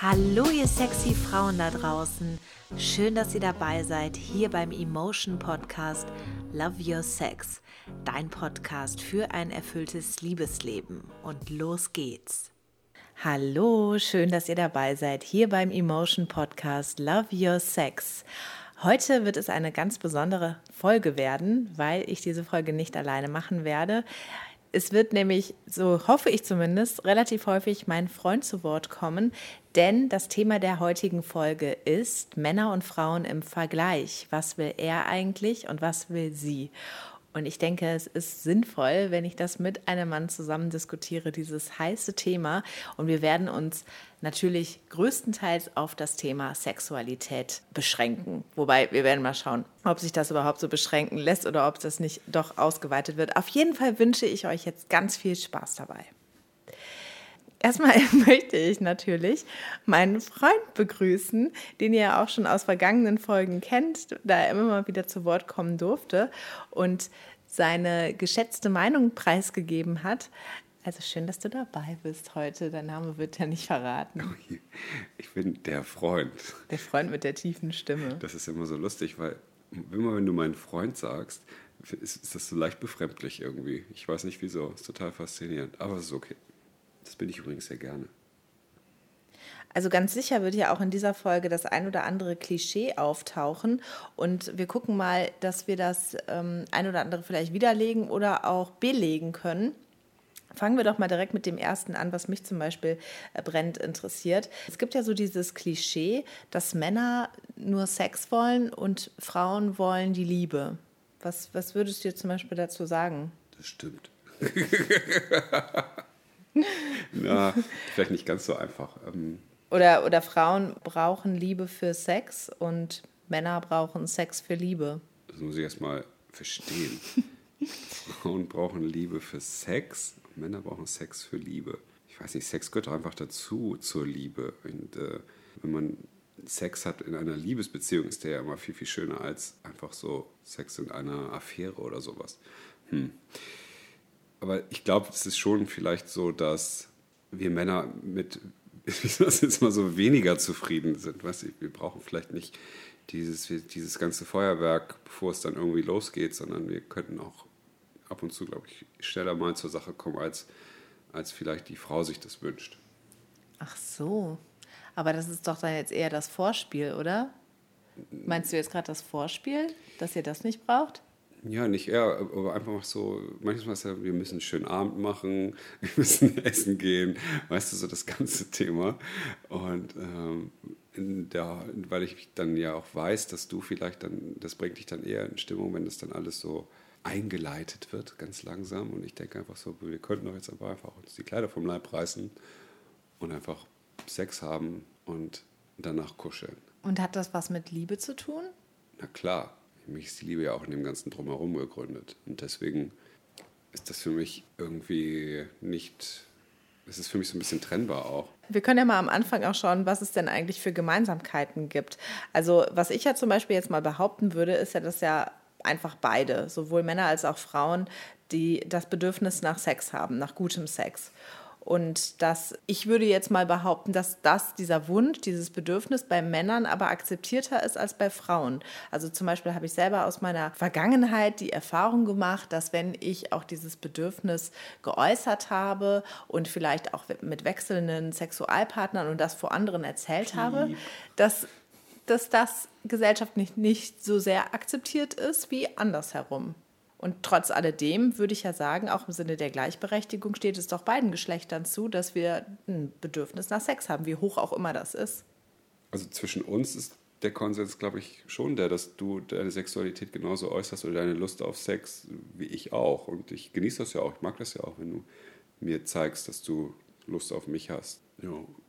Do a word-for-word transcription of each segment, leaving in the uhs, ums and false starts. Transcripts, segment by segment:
Hallo ihr sexy Frauen da draußen, schön, dass ihr dabei seid, hier beim Emotion Podcast Love Your Sex, dein Podcast für ein erfülltes Liebesleben. Und los geht's. Hallo, schön, dass ihr dabei seid, hier beim Emotion Podcast Love Your Sex. Heute wird es eine ganz besondere Folge werden, weil ich diese Folge nicht alleine machen werde. Es wird nämlich, so hoffe ich zumindest, relativ häufig mein Freund zu Wort kommen, denn das Thema der heutigen Folge ist Männer und Frauen im Vergleich. Was will er eigentlich und was will sie? Und ich denke, es ist sinnvoll, wenn ich das mit einem Mann zusammen diskutiere, dieses heiße Thema. Und wir werden uns natürlich größtenteils auf das Thema Sexualität beschränken. Wobei, wir werden mal schauen, ob sich das überhaupt so beschränken lässt oder ob das nicht doch ausgeweitet wird. Auf jeden Fall wünsche ich euch jetzt ganz viel Spaß dabei. Erstmal möchte ich natürlich meinen Freund begrüßen, den ihr ja auch schon aus vergangenen Folgen kennt, da er immer mal wieder zu Wort kommen durfte und seine geschätzte Meinung preisgegeben hat. Also schön, dass du dabei bist heute. Dein Name wird ja nicht verraten. Ich bin der Freund. Der Freund mit der tiefen Stimme. Das ist immer so lustig, weil immer wenn du meinen Freund sagst, ist, ist das so leicht befremdlich irgendwie. Ich weiß nicht wieso, ist total faszinierend, aber es ist okay. Das bin ich übrigens sehr gerne. Also ganz sicher wird ja auch in dieser Folge das ein oder andere Klischee auftauchen und wir gucken mal, dass wir das ähm, ein oder andere vielleicht widerlegen oder auch belegen können. Fangen wir doch mal direkt mit dem ersten an, was mich zum Beispiel äh, brennend interessiert. Es gibt ja so dieses Klischee, dass Männer nur Sex wollen und Frauen wollen die Liebe. Was, was würdest du dir zum Beispiel dazu sagen? Das stimmt. Na, vielleicht nicht ganz so einfach. Ähm Oder, oder Frauen brauchen Liebe für Sex und Männer brauchen Sex für Liebe. Das muss ich erstmal verstehen. Frauen brauchen Liebe für Sex und Männer brauchen Sex für Liebe. Ich weiß nicht, Sex gehört doch einfach dazu, zur Liebe. Und äh, wenn man Sex hat in einer Liebesbeziehung, ist der ja immer viel, viel schöner als einfach so Sex in einer Affäre oder sowas. Hm. Aber ich glaube, es ist schon vielleicht so, dass wir Männer mit, ich sage jetzt mal so, weniger zufrieden sind. Weißt du, wir brauchen vielleicht nicht dieses, dieses ganze Feuerwerk, bevor es dann irgendwie losgeht, sondern wir könnten auch ab und zu, glaube ich, schneller mal zur Sache kommen, als, als vielleicht die Frau sich das wünscht. Ach so, aber das ist doch dann jetzt eher das Vorspiel, oder? Meinst du jetzt gerade das Vorspiel, dass ihr das nicht braucht? Ja, nicht eher, aber einfach so, manchmal ist ja, wir müssen einen schönen Abend machen, wir müssen essen gehen, weißt du, so das ganze Thema. Und ähm, in der, weil ich dann ja auch weiß, dass du vielleicht dann, das bringt dich dann eher in Stimmung, wenn das dann alles so eingeleitet wird, ganz langsam. Und ich denke einfach so, wir könnten doch jetzt aber einfach uns die Kleider vom Leib reißen und einfach Sex haben und danach kuscheln. Und hat das was mit Liebe zu tun? Na klar. Für mich ist die Liebe ja auch in dem ganzen Drumherum gegründet. Und deswegen ist das für mich irgendwie nicht, es ist für mich so ein bisschen trennbar auch. Wir können ja mal am Anfang auch schauen, was es denn eigentlich für Gemeinsamkeiten gibt. Also was ich ja zum Beispiel jetzt mal behaupten würde, ist ja, dass ja einfach beide, sowohl Männer als auch Frauen, die das Bedürfnis nach Sex haben, nach gutem Sex. Und das, ich würde jetzt mal behaupten, dass das, dieser Wunsch, dieses Bedürfnis bei Männern aber akzeptierter ist als bei Frauen. Also zum Beispiel habe ich selber aus meiner Vergangenheit die Erfahrung gemacht, dass wenn ich auch dieses Bedürfnis geäußert habe und vielleicht auch mit wechselnden Sexualpartnern und das vor anderen erzählt habe, dass, dass das gesellschaftlich nicht so sehr akzeptiert ist wie andersherum. Und trotz alledem würde ich ja sagen, auch im Sinne der Gleichberechtigung steht es doch beiden Geschlechtern zu, dass wir ein Bedürfnis nach Sex haben, wie hoch auch immer das ist. Also zwischen uns ist der Konsens, glaube ich, schon der, dass du deine Sexualität genauso äußerst oder deine Lust auf Sex wie ich auch. Und ich genieße das ja auch, ich mag das ja auch, wenn du mir zeigst, dass du Lust auf mich hast. Ja.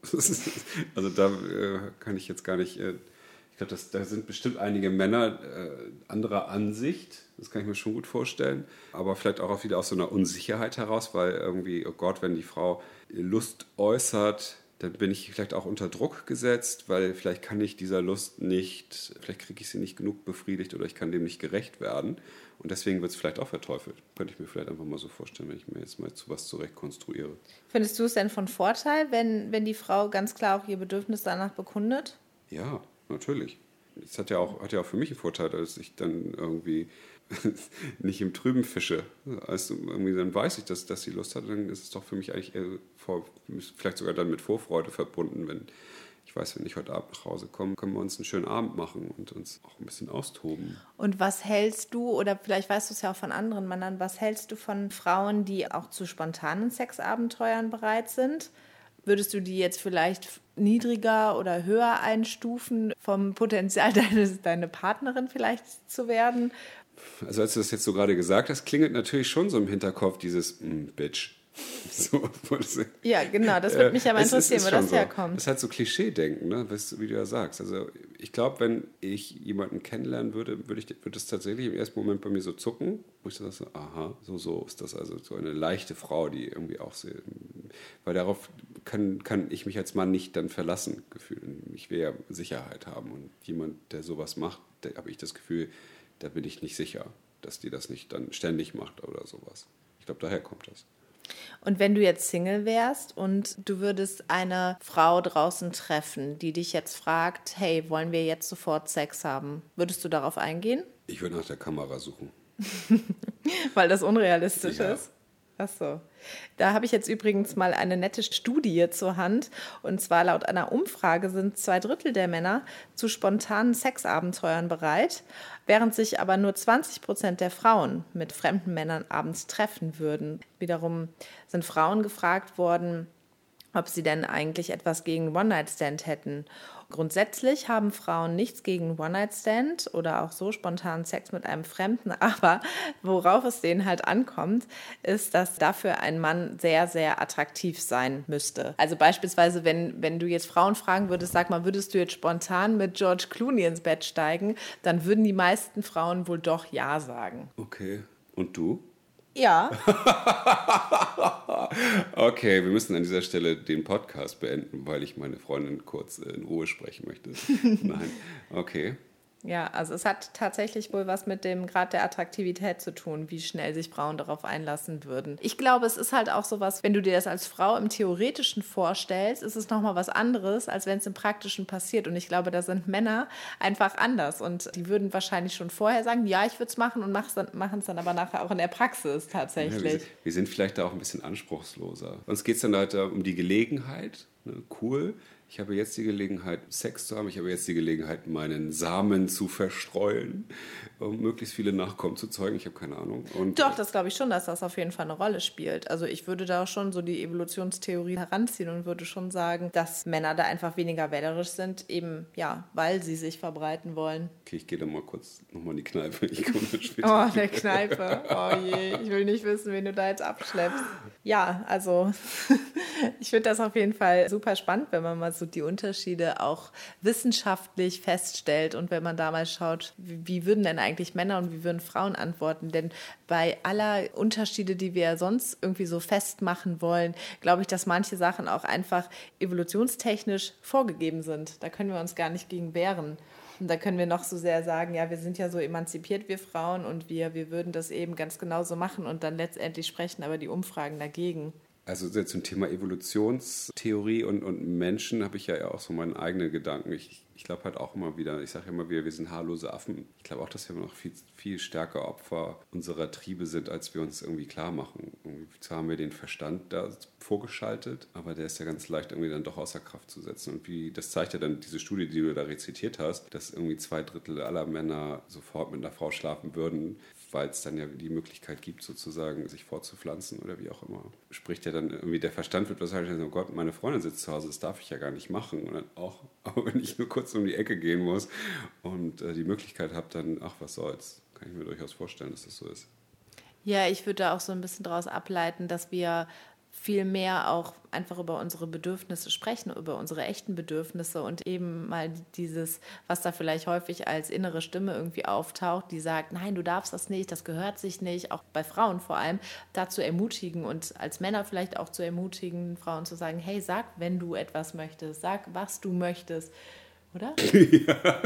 Also da äh, kann ich jetzt gar nicht... Äh, Ich glaube, da sind bestimmt einige Männer äh, anderer Ansicht, das kann ich mir schon gut vorstellen, aber vielleicht auch wieder aus so einer Unsicherheit heraus, weil irgendwie, oh Gott, wenn die Frau Lust äußert, dann bin ich vielleicht auch unter Druck gesetzt, weil vielleicht kann ich dieser Lust nicht, vielleicht kriege ich sie nicht genug befriedigt oder ich kann dem nicht gerecht werden. Und deswegen wird es vielleicht auch verteufelt. Könnte ich mir vielleicht einfach mal so vorstellen, wenn ich mir jetzt mal zu was zurecht konstruiere. Findest du es denn von Vorteil, wenn, wenn die Frau ganz klar auch ihr Bedürfnis danach bekundet? Ja, natürlich. Das hat ja auch, hat ja auch für mich einen Vorteil, dass ich dann irgendwie nicht im Trüben fische. Also irgendwie dann weiß ich, dass, dass sie Lust hat, dann ist es doch für mich eigentlich eher vor, vielleicht sogar dann mit Vorfreude verbunden, wenn ich weiß, wenn ich heute Abend nach Hause komme, können wir uns einen schönen Abend machen und uns auch ein bisschen austoben. Und was hältst du, oder vielleicht weißt du es ja auch von anderen Männern, was hältst du von Frauen, die auch zu spontanen Sexabenteuern bereit sind? Würdest du die jetzt vielleicht niedriger oder höher einstufen vom Potenzial deines, deine Partnerin vielleicht zu werden? Also als du das jetzt so gerade gesagt hast, klingelt natürlich schon so im Hinterkopf dieses mm, Bitch. So, ja, genau, das würde mich ja mal interessieren, wo das so. herkommt. Das ist halt so Klischee-Denken, ne? Wie du ja sagst. Also ich glaube, wenn ich jemanden kennenlernen würde, würde ich, würde es tatsächlich im ersten Moment bei mir so zucken, wo ich so, aha, so, so ist das. Also so eine leichte Frau, die irgendwie auch sehr, weil darauf kann, kann ich mich als Mann nicht dann verlassen gefühlen. Ich will ja Sicherheit haben und jemand, der sowas macht, da habe ich das Gefühl, da bin ich nicht sicher, dass die das nicht dann ständig macht oder sowas. Ich glaube, daher kommt das. Und wenn du jetzt Single wärst und du würdest eine Frau draußen treffen, die dich jetzt fragt, hey, wollen wir jetzt sofort Sex haben? Würdest du darauf eingehen? Ich würde nach der Kamera suchen. Weil das unrealistisch ja. ist? Ach so. Da habe ich jetzt übrigens mal eine nette Studie zur Hand. Und zwar laut einer Umfrage sind zwei Drittel der Männer zu spontanen Sexabenteuern bereit, während sich aber nur zwanzig Prozent der Frauen mit fremden Männern abends treffen würden. Wiederum sind Frauen gefragt worden, ob sie denn eigentlich etwas gegen One-Night-Stand hätten. Grundsätzlich haben Frauen nichts gegen One-Night-Stand oder auch so spontanen Sex mit einem Fremden, aber worauf es denen halt ankommt, ist, dass dafür ein Mann sehr, sehr attraktiv sein müsste. Also beispielsweise, wenn, wenn du jetzt Frauen fragen würdest, sag mal, würdest du jetzt spontan mit George Clooney ins Bett steigen, dann würden die meisten Frauen wohl doch Ja sagen. Okay. Und du? Ja. Okay, wir müssen an dieser Stelle den Podcast beenden, weil ich meine Freundin kurz in Ruhe sprechen möchte. Nein, okay. Ja, also es hat tatsächlich wohl was mit dem Grad der Attraktivität zu tun, wie schnell sich Frauen darauf einlassen würden. Ich glaube, es ist halt auch sowas, wenn du dir das als Frau im Theoretischen vorstellst, ist es nochmal was anderes, als wenn es im Praktischen passiert. Und ich glaube, da sind Männer einfach anders. Und die würden wahrscheinlich schon vorher sagen, ja, ich würde es machen und machen es dann aber nachher auch in der Praxis tatsächlich. Ja, wir, sind, wir sind vielleicht da auch ein bisschen anspruchsloser. Uns geht es dann halt um die Gelegenheit. Ne? Cool. Ich habe jetzt die Gelegenheit, Sex zu haben. Ich habe jetzt die Gelegenheit, meinen Samen zu verstreuen, um möglichst viele Nachkommen zu zeugen. Ich habe keine Ahnung. Und Doch, das glaube ich schon, dass das auf jeden Fall eine Rolle spielt. Also ich würde da schon so die Evolutionstheorie heranziehen und würde schon sagen, dass Männer da einfach weniger wählerisch sind, eben ja, weil sie sich verbreiten wollen. Okay, ich gehe da mal kurz nochmal in die Kneipe. Ich komme dann später. Oh, der Kneipe. Oh je, ich will nicht wissen, wen du da jetzt abschleppst. Ja, also ich finde das auf jeden Fall super spannend, wenn man mal so die Unterschiede auch wissenschaftlich feststellt und wenn man da mal schaut, wie, wie würden denn eigentlich Männer und wie würden Frauen antworten? Denn bei aller Unterschiede, die wir sonst irgendwie so festmachen wollen, glaube ich, dass manche Sachen auch einfach evolutionstechnisch vorgegeben sind. Da können wir uns gar nicht gegen wehren. Und da können wir noch so sehr sagen, ja, wir sind ja so emanzipiert, wir Frauen, und wir, wir würden das eben ganz genauso machen und dann letztendlich sprechen aber die Umfragen dagegen. Also zum Thema Evolutionstheorie und, und Menschen habe ich ja auch so meinen eigenen Gedanken. Ich, ich glaube halt auch immer wieder, ich sage immer wieder, wir sind haarlose Affen. Ich glaube auch, dass wir noch viel, viel stärker Opfer unserer Triebe sind, als wir uns irgendwie klar machen. Irgendwie zwar haben wir den Verstand da vorgeschaltet, aber der ist ja ganz leicht irgendwie dann doch außer Kraft zu setzen. Und wie das zeigt ja dann diese Studie, die du da rezitiert hast, dass irgendwie zwei Drittel aller Männer sofort mit einer Frau schlafen würden, weil es dann ja die Möglichkeit gibt, sozusagen sich fortzupflanzen oder wie auch immer. Spricht ja dann irgendwie, der Verstand wird wahrscheinlich sagen, oh Gott, meine Freundin sitzt zu Hause, das darf ich ja gar nicht machen. Und dann auch, auch wenn ich nur kurz um die Ecke gehen muss und äh, die Möglichkeit habe, dann, ach, was soll's. Kann ich mir durchaus vorstellen, dass das so ist. Ja, ich würde da auch so ein bisschen daraus ableiten, dass wir viel mehr auch einfach über unsere Bedürfnisse sprechen, über unsere echten Bedürfnisse und eben mal dieses, was da vielleicht häufig als innere Stimme irgendwie auftaucht, die sagt, nein, du darfst das nicht, das gehört sich nicht, auch bei Frauen vor allem, dazu ermutigen und als Männer vielleicht auch zu ermutigen, Frauen zu sagen, hey, sag, wenn du etwas möchtest, sag, was du möchtest, oder? Ja.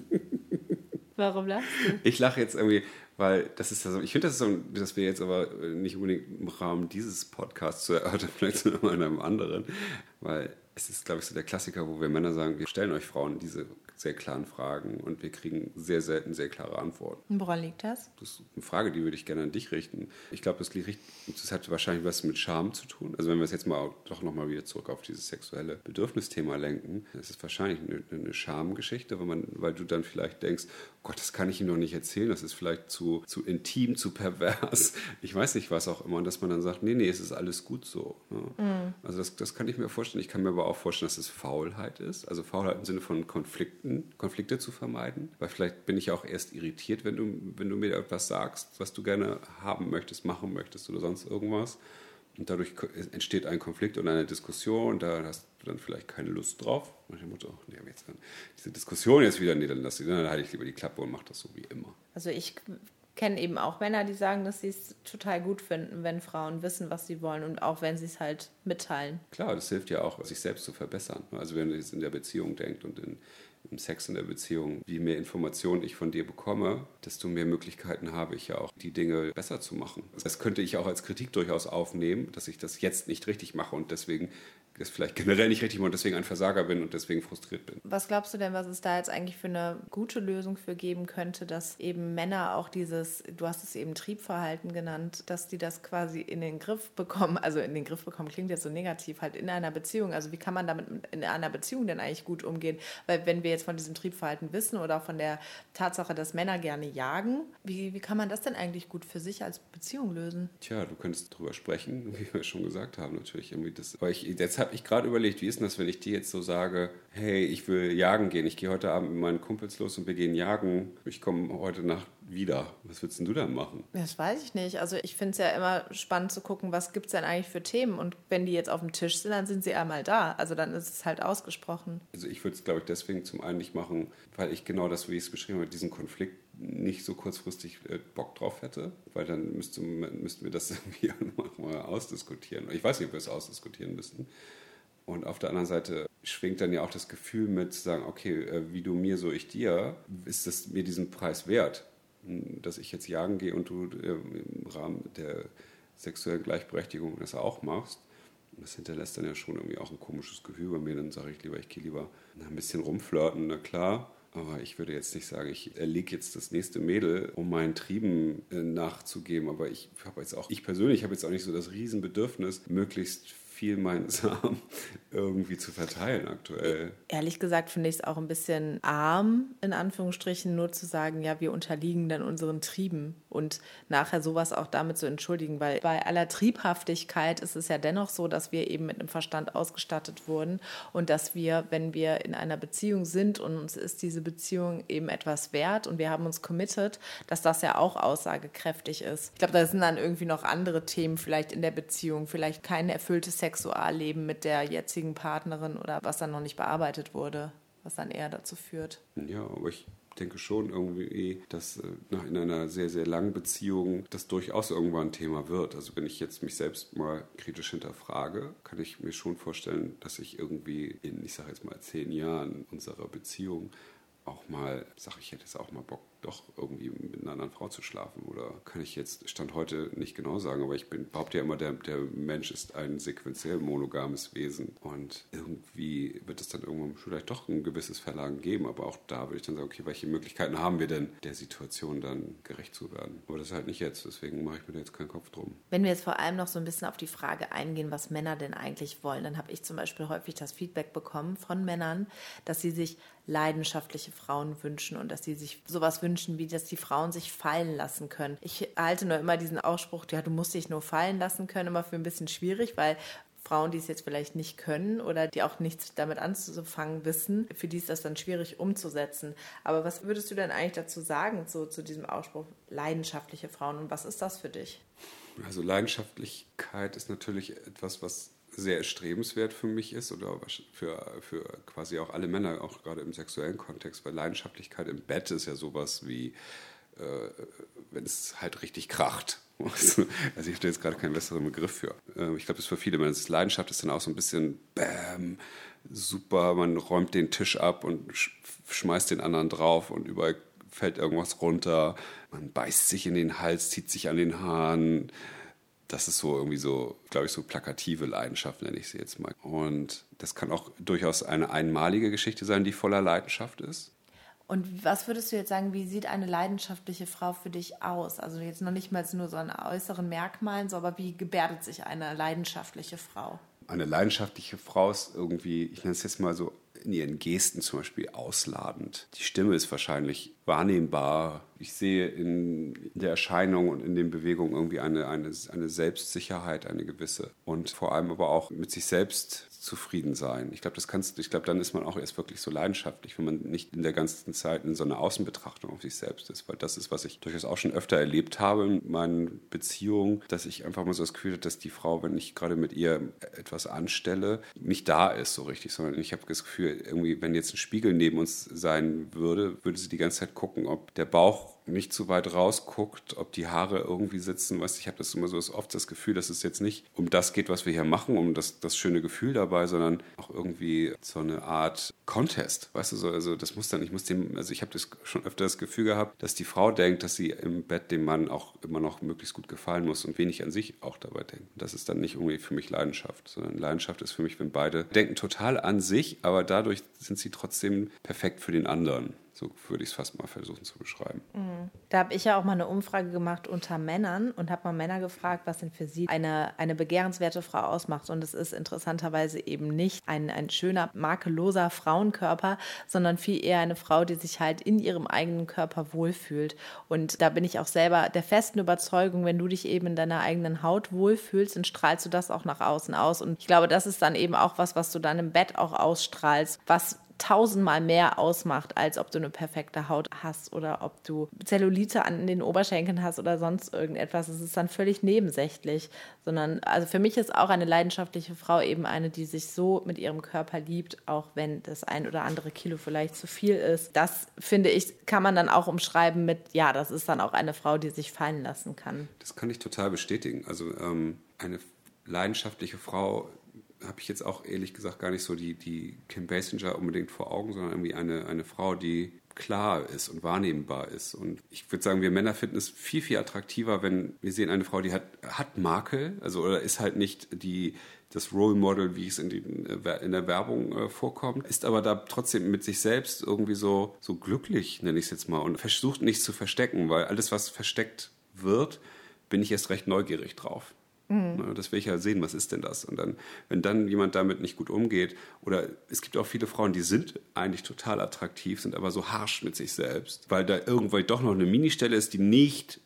Warum lachst du? Ich lache jetzt irgendwie, weil das ist ja so, ich finde das so, dass wir jetzt aber nicht unbedingt im Rahmen dieses Podcasts zu erörtern, vielleicht zu einem anderen, weil es ist, glaube ich, so der Klassiker, wo wir Männer sagen, wir stellen euch Frauen diese sehr klaren Fragen und wir kriegen sehr selten sehr klare Antworten. Woran liegt das? Das ist eine Frage, die würde ich gerne an dich richten. Ich glaube, das, das hat wahrscheinlich was mit Scham zu tun. Also wenn wir es jetzt mal doch nochmal wieder zurück auf dieses sexuelle Bedürfnisthema lenken, das ist wahrscheinlich eine, eine Schamgeschichte, weil, man, weil du dann vielleicht denkst, oh Gott, das kann ich ihm doch nicht erzählen, das ist vielleicht zu, zu intim, zu pervers, ich weiß nicht was auch immer. Und dass man dann sagt, nee, nee, es ist alles gut so. Ne? Mhm. Also das, das kann ich mir vorstellen. Ich kann mir aber auch vorstellen, dass es Faulheit ist. Also Faulheit im Sinne von Konflikten, Konflikte zu vermeiden. Weil vielleicht bin ich auch erst irritiert, wenn du, wenn du mir etwas sagst, was du gerne haben möchtest, machen möchtest oder sonst irgendwas. Und dadurch entsteht ein Konflikt und eine Diskussion und da hast du dann vielleicht keine Lust drauf. Und ich Mutter, nee, jetzt dann diese Diskussion jetzt wieder, nee, dann lass die, dann halte ich lieber die Klappe und mache das so wie immer. Also ich kenne eben auch Männer, die sagen, dass sie es total gut finden, wenn Frauen wissen, was sie wollen und auch wenn sie es halt mitteilen. Klar, das hilft ja auch, sich selbst zu verbessern. Also wenn du jetzt in der Beziehung denkst und in im Sex in der Beziehung, je mehr Informationen ich von dir bekomme, desto mehr Möglichkeiten habe ich ja auch, die Dinge besser zu machen. Das könnte ich auch als Kritik durchaus aufnehmen, dass ich das jetzt nicht richtig mache und deswegen das vielleicht generell nicht richtig mache und deswegen ein Versager bin und deswegen frustriert bin. Was glaubst du denn, was es da jetzt eigentlich für eine gute Lösung für geben könnte, dass eben Männer auch dieses, du hast es eben Triebverhalten genannt, dass die das quasi in den Griff bekommen, also in den Griff bekommen klingt jetzt so negativ, halt in einer Beziehung. Also wie kann man damit in einer Beziehung denn eigentlich gut umgehen? Weil wenn wir jetzt von diesem Triebverhalten wissen oder von der Tatsache, dass Männer gerne jagen, wie, wie kann man das denn eigentlich gut für sich als Beziehung lösen? Tja, du könntest darüber sprechen, wie wir schon gesagt haben, natürlich irgendwie das. Aber ich, jetzt habe ich gerade überlegt, wie ist denn das, wenn ich dir jetzt so sage, hey, ich will jagen gehen, ich gehe heute Abend mit meinen Kumpels los und wir gehen jagen, ich komme heute Nacht wieder. Was würdest denn du dann machen? Das weiß ich nicht. Also ich finde es ja immer spannend zu gucken, was gibt es denn eigentlich für Themen und wenn die jetzt auf dem Tisch sind, dann sind sie einmal da. Also dann ist es halt ausgesprochen. Also ich würde es, glaube ich, deswegen zum einen nicht machen, weil ich genau das, wie ich es beschrieben habe, diesen Konflikt nicht so kurzfristig äh, Bock drauf hätte, weil dann müsste, müssten wir das irgendwie mal ausdiskutieren. Ich weiß nicht, ob wir es ausdiskutieren müssten. Und auf der anderen Seite schwingt dann ja auch das Gefühl mit, zu sagen, okay, äh, wie du mir, so ich dir, ist es mir diesen Preis wert, dass ich jetzt jagen gehe und du äh, im Rahmen der sexuellen Gleichberechtigung das auch machst. Und das hinterlässt dann ja schon irgendwie auch ein komisches Gefühl bei mir. Dann sage ich lieber, ich gehe lieber ein bisschen rumflirten, na klar. Aber ich würde jetzt nicht sagen, ich erlege jetzt das nächste Mädel, um meinen Trieben äh, nachzugeben. Aber ich habe jetzt auch, ich persönlich habe jetzt auch nicht so das Riesenbedürfnis, möglichst viel meinen Samen irgendwie zu verteilen aktuell. Ehrlich gesagt finde ich es auch ein bisschen arm, in Anführungsstrichen, nur zu sagen, ja, wir unterliegen dann unseren Trieben und nachher sowas auch damit zu entschuldigen, weil bei aller Triebhaftigkeit ist es ja dennoch so, dass wir eben mit einem Verstand ausgestattet wurden und dass wir, wenn wir in einer Beziehung sind und uns ist diese Beziehung eben etwas wert und wir haben uns committed, dass das ja auch aussagekräftig ist. Ich glaube, da sind dann irgendwie noch andere Themen vielleicht in der Beziehung, vielleicht kein erfülltes Sexualleben mit der jetzigen Partnerin oder was dann noch nicht bearbeitet wurde, was dann eher dazu führt. Ja, aber ich denke schon irgendwie, dass nach in einer sehr, sehr langen Beziehung das durchaus irgendwann ein Thema wird. Also wenn ich jetzt mich selbst mal kritisch hinterfrage, kann ich mir schon vorstellen, dass ich irgendwie in, ich sage jetzt mal, zehn Jahren unserer Beziehung auch mal, sage ich, hätte jetzt auch mal Bock, doch irgendwie mit einer anderen Frau zu schlafen. Oder kann ich jetzt, Stand heute nicht genau sagen, aber ich bin, behaupte ja immer, der, der Mensch ist ein sequenziell monogames Wesen. Und irgendwie wird es dann irgendwann vielleicht doch ein gewisses Verlangen geben. Aber auch da würde ich dann sagen, okay, welche Möglichkeiten haben wir denn, der Situation dann gerecht zu werden? Aber das ist halt nicht jetzt, deswegen mache ich mir da jetzt keinen Kopf drum. Wenn wir jetzt vor allem noch so ein bisschen auf die Frage eingehen, was Männer denn eigentlich wollen, dann habe ich zum Beispiel häufig das Feedback bekommen von Männern, dass sie sich leidenschaftliche Frauen wünschen und dass sie sich sowas wünschen, wie dass die Frauen sich fallen lassen können. Ich halte nur immer diesen Ausspruch, ja, du musst dich nur fallen lassen können, immer für ein bisschen schwierig, weil Frauen, die es jetzt vielleicht nicht können oder die auch nichts damit anzufangen wissen, für die ist das dann schwierig umzusetzen. Aber was würdest du denn eigentlich dazu sagen, so, zu diesem Ausspruch leidenschaftliche Frauen und was ist das für dich? Also Leidenschaftlichkeit ist natürlich etwas, was sehr erstrebenswert für mich ist oder für, für quasi auch alle Männer, auch gerade im sexuellen Kontext, weil Leidenschaftlichkeit im Bett ist ja sowas wie, äh, wenn es halt richtig kracht. Also ich habe jetzt gerade keinen besseren Begriff für. Äh, ich glaube, das ist für viele Männer. Das Leidenschaft ist dann auch so ein bisschen bam, super, man räumt den Tisch ab und sch- schmeißt den anderen drauf und überall fällt irgendwas runter. Man beißt sich in den Hals, zieht sich an den Haaren. Das ist so irgendwie so, glaube ich, so plakative Leidenschaft, nenne ich sie jetzt mal. Und das kann auch durchaus eine einmalige Geschichte sein, die voller Leidenschaft ist. Und was würdest du jetzt sagen, wie sieht eine leidenschaftliche Frau für dich aus? Also jetzt noch nicht mal nur so an äußeren Merkmalen, so, aber wie gebärdet sich eine leidenschaftliche Frau? Eine leidenschaftliche Frau ist irgendwie, ich nenne es jetzt mal so, in ihren Gesten zum Beispiel ausladend. Die Stimme ist wahrscheinlich wahrnehmbar. Ich sehe in der Erscheinung und in den Bewegungen irgendwie eine, eine, eine Selbstsicherheit, eine gewisse. Und vor allem aber auch mit sich selbst zufrieden sein. Ich glaube, das kannst, ich glaube, dann ist man auch erst wirklich so leidenschaftlich, wenn man nicht in der ganzen Zeit in so einer Außenbetrachtung auf sich selbst ist. Weil das ist, was ich durchaus auch schon öfter erlebt habe in meinen Beziehungen, dass ich einfach mal so das Gefühl habe, dass die Frau, wenn ich gerade mit ihr etwas anstelle, nicht da ist so richtig, sondern ich habe das Gefühl, irgendwie, wenn jetzt ein Spiegel neben uns sein würde, würde sie die ganze Zeit gucken, ob der Bauch nicht zu weit rausguckt, ob die Haare irgendwie sitzen. Weißt, ich habe das immer so oft das Gefühl, dass es jetzt nicht um das geht, was wir hier machen, um das, das schöne Gefühl dabei, sondern auch irgendwie so eine Art Contest. Weißt du, so, also das muss dann, ich muss dem, also ich habe das schon öfter das Gefühl gehabt, dass die Frau denkt, dass sie im Bett dem Mann auch immer noch möglichst gut gefallen muss und wenig an sich auch dabei denkt. Das ist dann nicht irgendwie für mich Leidenschaft, sondern Leidenschaft ist für mich, wenn beide denken total an sich, aber dadurch sind sie trotzdem perfekt für den anderen. So würde ich es fast mal versuchen zu beschreiben. Da habe ich ja auch mal eine Umfrage gemacht unter Männern und habe mal Männer gefragt, was denn für sie eine, eine begehrenswerte Frau ausmacht. Und es ist interessanterweise eben nicht ein, ein schöner, makelloser Frauenkörper, sondern viel eher eine Frau, die sich halt in ihrem eigenen Körper wohlfühlt. Und da bin ich auch selber der festen Überzeugung, wenn du dich eben in deiner eigenen Haut wohlfühlst, dann strahlst du das auch nach außen aus. Und ich glaube, das ist dann eben auch was, was du dann im Bett auch ausstrahlst, was tausendmal mehr ausmacht, als ob du eine perfekte Haut hast oder ob du Zellulite an den Oberschenkeln hast oder sonst irgendetwas. Es ist dann völlig nebensächlich, sondern also für mich ist auch eine leidenschaftliche Frau eben eine, die sich so mit ihrem Körper liebt, auch wenn das ein oder andere Kilo vielleicht zu viel ist. Das, finde ich, kann man dann auch umschreiben mit, ja, das ist dann auch eine Frau, die sich fallen lassen kann. Das kann ich total bestätigen. Also ähm, eine leidenschaftliche Frau habe ich jetzt auch ehrlich gesagt gar nicht so die, die Kim Basinger unbedingt vor Augen, sondern irgendwie eine, eine Frau, die klar ist und wahrnehmbar ist. Und ich würde sagen, wir Männer finden es viel, viel attraktiver, wenn wir sehen eine Frau, die hat, hat Makel, also oder ist halt nicht die, das Role Model, wie es in, die, in der Werbung äh, vorkommt, ist aber da trotzdem mit sich selbst irgendwie so, so glücklich, nenne ich es jetzt mal, und versucht nichts zu verstecken, weil alles, was versteckt wird, bin ich erst recht neugierig drauf. Mhm. Das will ich ja sehen, was ist denn das? Und dann, wenn dann jemand damit nicht gut umgeht, oder es gibt auch viele Frauen, die sind eigentlich total attraktiv, sind aber so harsch mit sich selbst, weil da irgendwo doch noch eine Ministelle ist, die nicht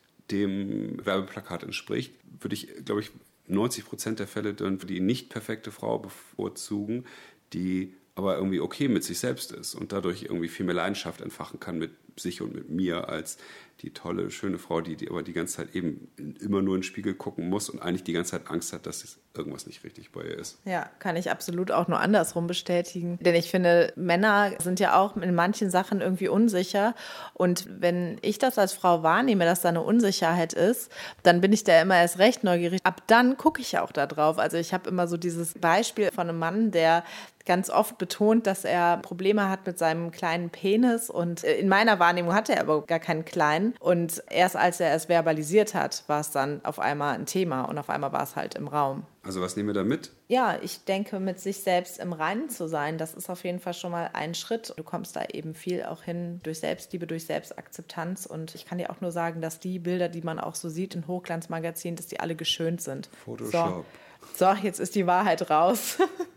dem Werbeplakat entspricht, würde ich, glaube ich, neunzig Prozent der Fälle dann für die nicht perfekte Frau bevorzugen, die aber irgendwie okay mit sich selbst ist und dadurch irgendwie viel mehr Leidenschaft entfachen kann mit sich und mit mir als die tolle, schöne Frau, die, die aber die ganze Zeit eben immer nur in den Spiegel gucken muss und eigentlich die ganze Zeit Angst hat, dass irgendwas nicht richtig bei ihr ist. Ja, kann ich absolut auch nur andersrum bestätigen. Denn ich finde, Männer sind ja auch in manchen Sachen irgendwie unsicher. Und wenn ich das als Frau wahrnehme, dass da eine Unsicherheit ist, dann bin ich da immer erst recht neugierig. Ab dann gucke ich auch da drauf. Also ich habe immer so dieses Beispiel von einem Mann, der ganz oft betont, dass er Probleme hat mit seinem kleinen Penis. Und in meiner Wahrnehmung hatte er aber gar keinen kleinen. Und erst als er es verbalisiert hat, war es dann auf einmal ein Thema. Und auf einmal war es halt im Raum. Also was nehmen wir da mit? Ja, ich denke, mit sich selbst im Reinen zu sein, das ist auf jeden Fall schon mal ein Schritt. Du kommst da eben viel auch hin durch Selbstliebe, durch Selbstakzeptanz. Und ich kann dir auch nur sagen, dass die Bilder, die man auch so sieht in Hochglanzmagazinen, dass die alle geschönt sind. Photoshop. So, so jetzt ist die Wahrheit raus.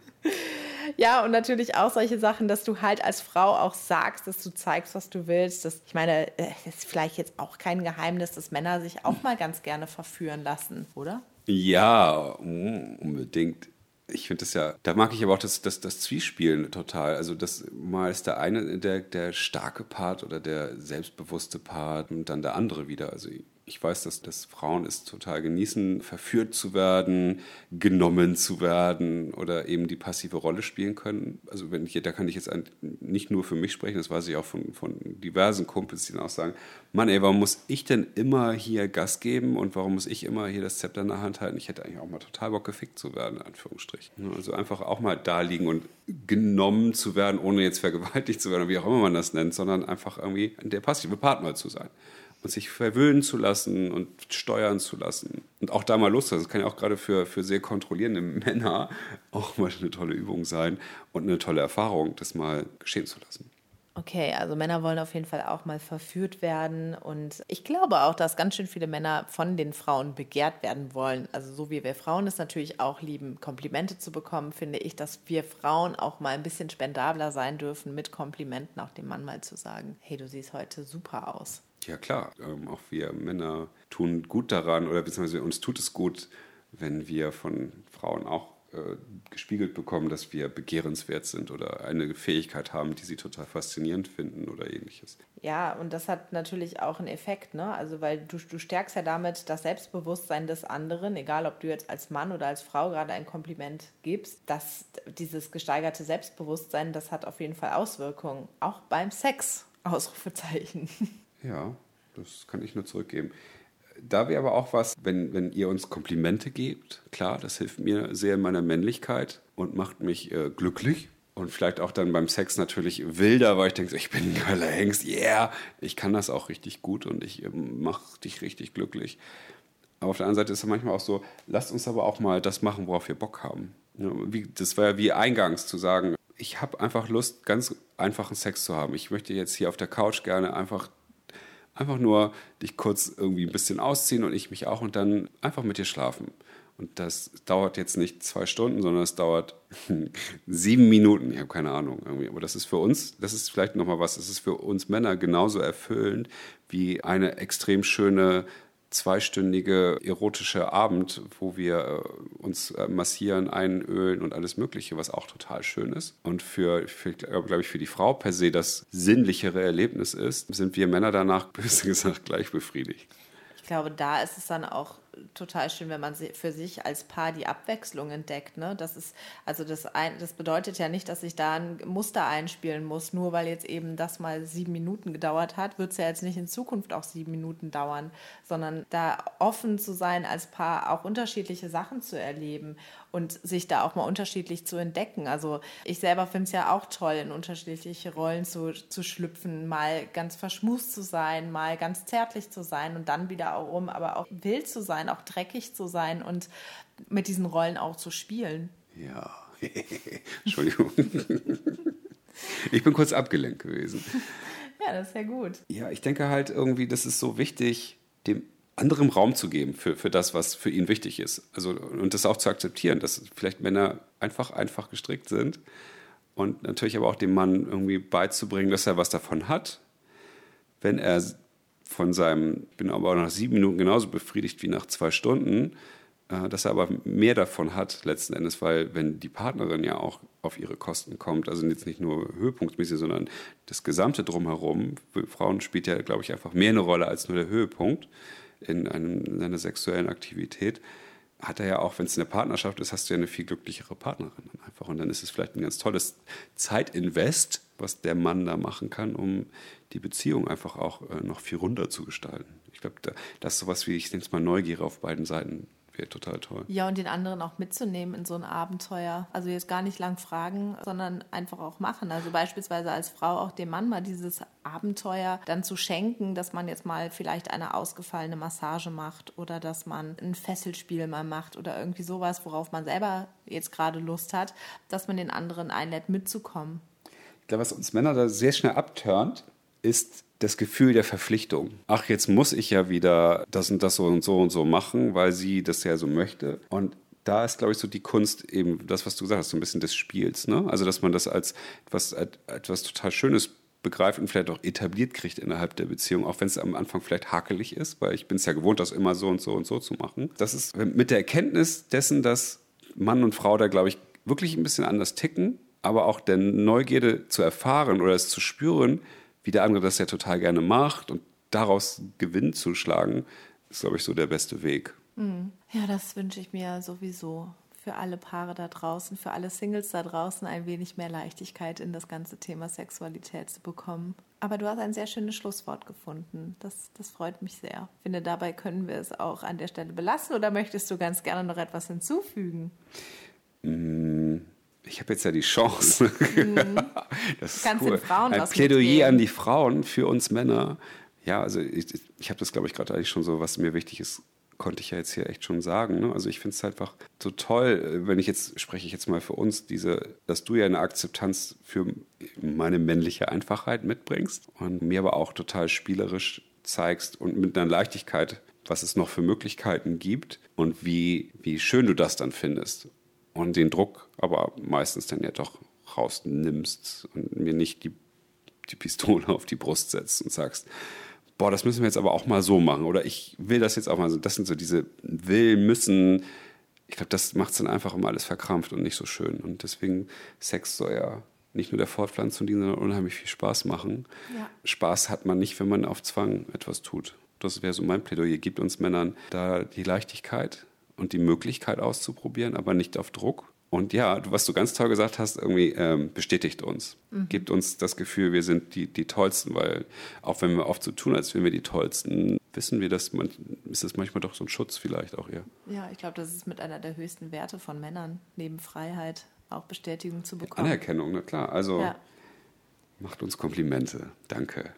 Ja, und natürlich auch solche Sachen, dass du halt als Frau auch sagst, dass du zeigst, was du willst. Das, ich meine, das ist vielleicht jetzt auch kein Geheimnis, dass Männer sich auch mal ganz gerne verführen lassen, oder? Ja, unbedingt. Ich finde das ja, da mag ich aber auch das, das, das Zwiespielen total. Also das mal ist der eine der, der starke Part oder der selbstbewusste Part und dann der andere wieder. Also Ich weiß, dass, dass Frauen es total genießen, verführt zu werden, genommen zu werden oder eben die passive Rolle spielen können. Also wenn ich, da kann ich jetzt nicht nur für mich sprechen, das weiß ich auch von, von diversen Kumpels, die dann auch sagen, Mann ey, warum muss ich denn immer hier Gas geben und warum muss ich immer hier das Zepter in der Hand halten? Ich hätte eigentlich auch mal total Bock, gefickt zu werden, in Anführungsstrichen. Also einfach auch mal da liegen und genommen zu werden, ohne jetzt vergewaltigt zu werden, wie auch immer man das nennt, sondern einfach irgendwie der passive Partner zu sein. Und sich verwöhnen zu lassen und steuern zu lassen. Und auch da mal loslassen. Das kann ja auch gerade für, für sehr kontrollierende Männer auch mal eine tolle Übung sein und eine tolle Erfahrung, das mal geschehen zu lassen. Okay, also Männer wollen auf jeden Fall auch mal verführt werden. Und ich glaube auch, dass ganz schön viele Männer von den Frauen begehrt werden wollen. Also so wie wir Frauen es natürlich auch lieben, Komplimente zu bekommen, finde ich, dass wir Frauen auch mal ein bisschen spendabler sein dürfen, mit Komplimenten auch dem Mann mal zu sagen, hey, du siehst heute super aus. Ja klar, ähm, auch wir Männer tun gut daran oder beziehungsweise uns tut es gut, wenn wir von Frauen auch äh, gespiegelt bekommen, dass wir begehrenswert sind oder eine Fähigkeit haben, die sie total faszinierend finden oder ähnliches. Ja, und das hat natürlich auch einen Effekt, ne? Also weil du, du stärkst ja damit das Selbstbewusstsein des anderen, egal ob du jetzt als Mann oder als Frau gerade ein Kompliment gibst, dass dieses gesteigerte Selbstbewusstsein, das hat auf jeden Fall Auswirkungen, auch beim Sex, Ausrufezeichen. Ja, das kann ich nur zurückgeben. Da wäre aber auch was, wenn, wenn ihr uns Komplimente gebt, klar, das hilft mir sehr in meiner Männlichkeit und macht mich äh, glücklich. Und vielleicht auch dann beim Sex natürlich wilder, weil ich denke, ich bin ein geiler Hengst, yeah, ich kann das auch richtig gut und ich ähm, mache dich richtig glücklich. Aber auf der anderen Seite ist es manchmal auch so, lasst uns aber auch mal das machen, worauf wir Bock haben. Ja, wie, das war ja wie eingangs zu sagen, ich habe einfach Lust, ganz einfachen Sex zu haben. Ich möchte jetzt hier auf der Couch gerne einfach Einfach nur dich kurz irgendwie ein bisschen ausziehen und ich mich auch und dann einfach mit dir schlafen. Und das dauert jetzt nicht zwei Stunden, sondern es dauert sieben Minuten. Ich habe keine Ahnung irgendwie. Aber das ist für uns, das ist vielleicht nochmal was, das ist für uns Männer genauso erfüllend wie eine extrem schöne zweistündige erotische Abend, wo wir äh, uns äh, massieren, einölen und alles Mögliche, was auch total schön ist. Und für, für glaube ich, für die Frau per se das sinnlichere Erlebnis ist, sind wir Männer danach, böse gesagt, gleich befriedigt. Ich glaube, da ist es dann auch total schön, wenn man für sich als Paar die Abwechslung entdeckt. Ne? Das ist, also das, ein, das bedeutet ja nicht, dass ich da ein Muster einspielen muss, nur weil jetzt eben das mal sieben Minuten gedauert hat, wird es ja jetzt nicht in Zukunft auch sieben Minuten dauern, sondern da offen zu sein als Paar, auch unterschiedliche Sachen zu erleben und sich da auch mal unterschiedlich zu entdecken. Also ich selber finde es ja auch toll, in unterschiedliche Rollen zu, zu schlüpfen, mal ganz verschmust zu sein, mal ganz zärtlich zu sein und dann wieder auch um, aber auch wild zu sein, auch dreckig zu sein und mit diesen Rollen auch zu spielen. Ja, Entschuldigung. Ich bin kurz abgelenkt gewesen. Ja, das ist ja gut. Ja, ich denke halt irgendwie, das ist so wichtig, dem anderen Raum zu geben für, für das, was für ihn wichtig ist. Also, und das auch zu akzeptieren, dass vielleicht Männer einfach, einfach gestrickt sind und natürlich aber auch dem Mann irgendwie beizubringen, dass er was davon hat, wenn er von seinem, ich bin aber auch nach sieben Minuten genauso befriedigt wie nach zwei Stunden, äh, dass er aber mehr davon hat letzten Endes, weil wenn die Partnerin ja auch auf ihre Kosten kommt, also jetzt nicht nur höhepunktmäßig, sondern das gesamte Drumherum, für Frauen spielt ja, glaube ich, einfach mehr eine Rolle als nur der Höhepunkt in, einem, in einer sexuellen Aktivität, hat er ja auch, wenn es eine Partnerschaft ist, hast du ja eine viel glücklichere Partnerin einfach. Und dann ist es vielleicht ein ganz tolles Zeitinvest, was der Mann da machen kann, um die Beziehung einfach auch äh, noch viel runder zu gestalten. Ich glaube, da, das ist sowas wie, ich nenne es mal Neugier auf beiden Seiten, wäre total toll. Ja, und den anderen auch mitzunehmen in so ein Abenteuer. Also jetzt gar nicht lang fragen, sondern einfach auch machen. Also beispielsweise als Frau auch dem Mann mal dieses Abenteuer dann zu schenken, dass man jetzt mal vielleicht eine ausgefallene Massage macht oder dass man ein Fesselspiel mal macht oder irgendwie sowas, worauf man selber jetzt gerade Lust hat, dass man den anderen einlädt, mitzukommen. Ich glaube, was uns Männer da sehr schnell abturnt, ist das Gefühl der Verpflichtung. Ach, jetzt muss ich ja wieder das und das so und so und so machen, weil sie das ja so möchte. Und da ist, glaube ich, so die Kunst eben das, was du gesagt hast, so ein bisschen des Spiels. Ne? Also, dass man das als etwas, etwas total Schönes begreift und vielleicht auch etabliert kriegt innerhalb der Beziehung, auch wenn es am Anfang vielleicht hakelig ist, weil ich bin es ja gewohnt, das immer so und so und so zu machen. Das ist mit der Erkenntnis dessen, dass Mann und Frau da, glaube ich, wirklich ein bisschen anders ticken, aber auch der Neugierde zu erfahren oder es zu spüren, wie der andere das ja total gerne macht und daraus Gewinn zu schlagen, ist, glaube ich, so der beste Weg. Ja, das wünsche ich mir sowieso. Für alle Paare da draußen, für alle Singles da draußen ein wenig mehr Leichtigkeit in das ganze Thema Sexualität zu bekommen. Aber du hast ein sehr schönes Schlusswort gefunden. Das, das freut mich sehr. Ich finde, dabei können wir es auch an der Stelle belassen. Oder möchtest du ganz gerne noch etwas hinzufügen? Ich habe jetzt ja die Chance. Mhm. Das ist Kannst cool. den Frauen Ein was Plädoyer mitgeben. an die Frauen für uns Männer. Ja, also ich, ich habe das, glaube ich, gerade eigentlich schon so, was mir wichtig ist, konnte ich ja jetzt hier echt schon sagen. Ne? Also ich finde es einfach so toll, wenn ich jetzt, spreche ich jetzt mal für uns, diese, dass du ja eine Akzeptanz für meine männliche Einfachheit mitbringst und mir aber auch total spielerisch zeigst und mit einer Leichtigkeit, was es noch für Möglichkeiten gibt und wie, wie schön du das dann findest. Und den Druck aber meistens dann ja doch rausnimmst und mir nicht die, die Pistole auf die Brust setzt und sagst, boah, das müssen wir jetzt aber auch mal so machen oder ich will das jetzt auch mal so. Das sind so diese will, müssen. Ich glaube, das macht es dann einfach immer alles verkrampft und nicht so schön. Und deswegen, Sex soll ja nicht nur der Fortpflanzung dienen, sondern unheimlich viel Spaß machen. Ja. Spaß hat man nicht, wenn man auf Zwang etwas tut. Das wäre so mein Plädoyer. Gibt uns Männern da die Leichtigkeit und die Möglichkeit auszuprobieren, aber nicht auf Druck. Und ja, was du ganz toll gesagt hast, irgendwie ähm, bestätigt uns. Mhm. Gibt uns das Gefühl, wir sind die, die Tollsten, weil auch wenn wir oft so tun, als wären wir die Tollsten, wissen wir, dass man, ist das manchmal doch so ein Schutz vielleicht auch eher. Ja, ich glaube, das ist mit einer der höchsten Werte von Männern, neben Freiheit auch Bestätigung zu bekommen. Anerkennung, na klar. Also ja. Macht uns Komplimente. Danke.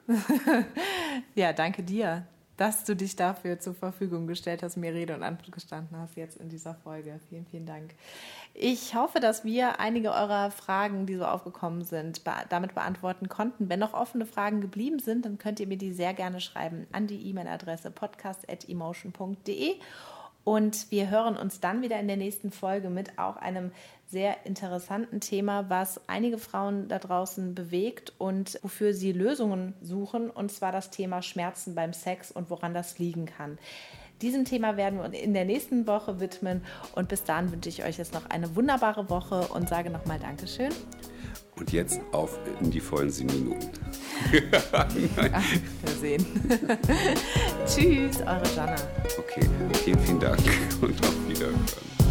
Ja, danke dir, dass du dich dafür zur Verfügung gestellt hast, mir Rede und Antwort gestanden hast jetzt in dieser Folge. Vielen, vielen Dank. Ich hoffe, dass wir einige eurer Fragen, die so aufgekommen sind, be- damit beantworten konnten. Wenn noch offene Fragen geblieben sind, dann könnt ihr mir die sehr gerne schreiben an die E-Mail-Adresse podcast at emotion punkt de. Und wir hören uns dann wieder in der nächsten Folge mit auch einem sehr interessanten Thema, was einige Frauen da draußen bewegt und wofür sie Lösungen suchen, und zwar das Thema Schmerzen beim Sex und woran das liegen kann. Diesem Thema werden wir uns in der nächsten Woche widmen und bis dahin wünsche ich euch jetzt noch eine wunderbare Woche und sage nochmal Dankeschön. Und jetzt auf in die vollen sieben Minuten. Ach, wir sehen. Tschüss, eure Jana. Okay, vielen, vielen Dank und auf Wiederhören.